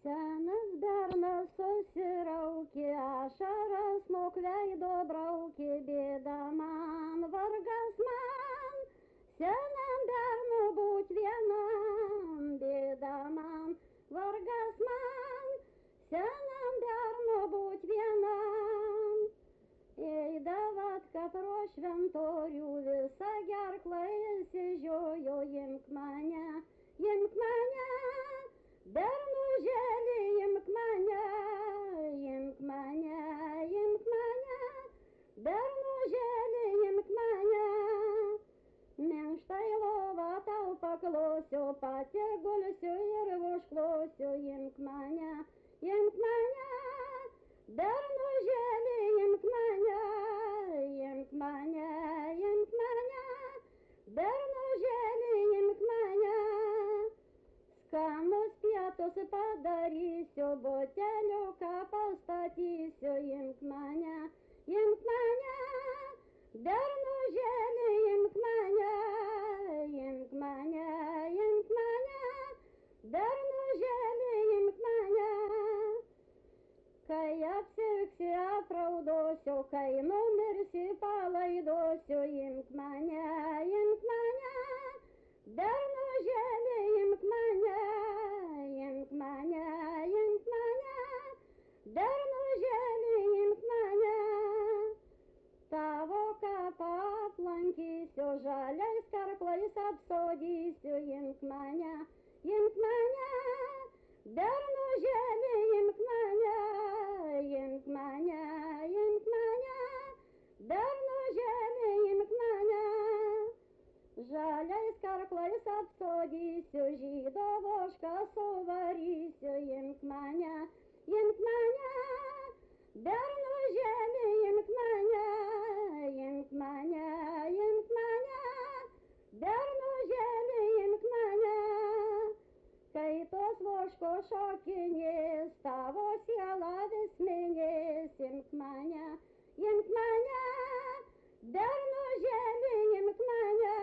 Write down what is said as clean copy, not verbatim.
Senas bernas susiraukė, ašaras nuo veido braukė, bėda man, vargas man, senam bernui būt vienam, bėda man, vargas man, senam bernui būt vienam. Eidavatka pro šventorių, visą gerklą išsižiojo, imk mane, bernužėlį, imk mane, bernužėlį, imk mane. Minkštai lovą tau paklosiu, pati gulsiu ir užklosiu, imk mane, bernužėlį, imk mane, bernužėlį, imk mane. Skanus pietus padarysiu, buteliuką pastatysiu, imk mane, bernužėlį, imk mane, bernužėlį, imk mane. Kai apsirgsi apraudosiu, kai numirsi palaidosiu, imk mane, bernužėlį, imk mane, bernužėlį, imk mane. Tavo kapą aplankysiu, žaliais karklais apsodysiu, imk mane, bernužėlį, imk mane, bernužėlį, imk mane. Žaliais karklais apsodysiu, žydo vošką suvarysiu, imk mane, bernužėlį, imk mane, bernužėlį, imk mane. Kai tos voško šokinės, tavo siela vis minės, imk mane, bernužėlį, imk mane,